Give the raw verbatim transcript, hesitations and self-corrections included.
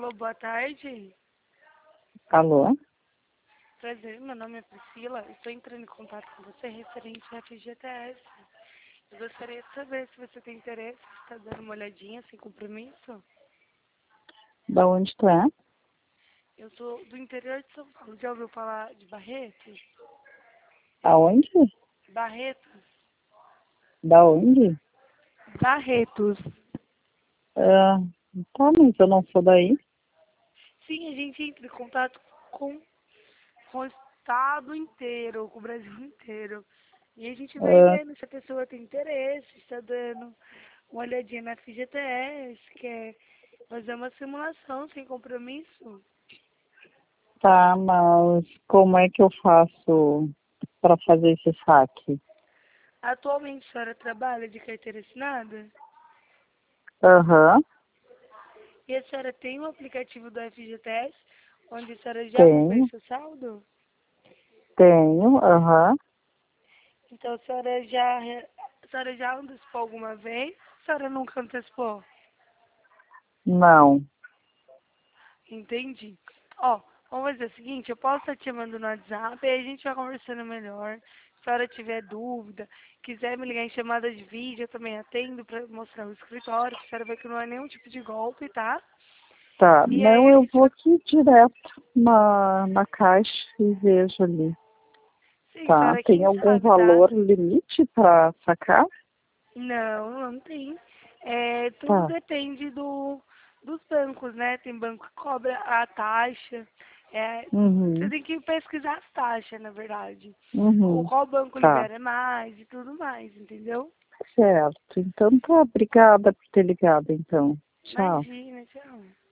Alô, boa tarde. Alô? Prazer, meu nome é Priscila. Estou entrando em contato com você referente ao F G T S. Eu gostaria de saber se você tem interesse, se está dando uma olhadinha sem compromisso. Da onde tu é? Eu sou do interior de São Paulo. Já ouviu falar de Barretos? Aonde? Barretos. Da onde? Barretos. Ah, tá, mas eu não sou daí. Sim, a gente entra em contato com, com o estado inteiro, com o Brasil inteiro. E a gente vai Ah, vendo se a pessoa tem interesse, se está dando uma olhadinha na F G T S, quer fazer uma simulação sem compromisso. tá, mas como é que eu faço para fazer esse saque? Atualmente a senhora trabalha de carteira assinada? Aham, E a senhora tem um aplicativo do F G T S, onde a senhora já acompanha tenho, seu saldo? tenho, aham. Então a senhora já, a senhora já antecipou alguma vez? A senhora nunca antecipou? Não, Entendi. Ó, vamos fazer o seguinte, eu posso estar te mandando no WhatsApp e aí a gente vai conversando melhor. Se a senhora tiver dúvida, quiser me ligar em chamada de vídeo, eu também atendo para mostrar o escritório, que a senhora vê que não é nenhum tipo de golpe, tá? tá. E aí Não, a eu gente vou vai... aqui direto na, na caixa e vejo ali. Sim, a Tá, senhora tem quem algum sabe, tá? valor limite para sacar? Não, não tem. É, tudo Tá. depende do, dos bancos, né? Tem banco que cobra a taxa. É, você Uhum, tem que pesquisar as taxas, na verdade. O uhum, qual banco tá. libera mais e tudo mais, entendeu? Certo. Então tá, obrigada por ter ligado, então. Tchau. Imagina, tchau.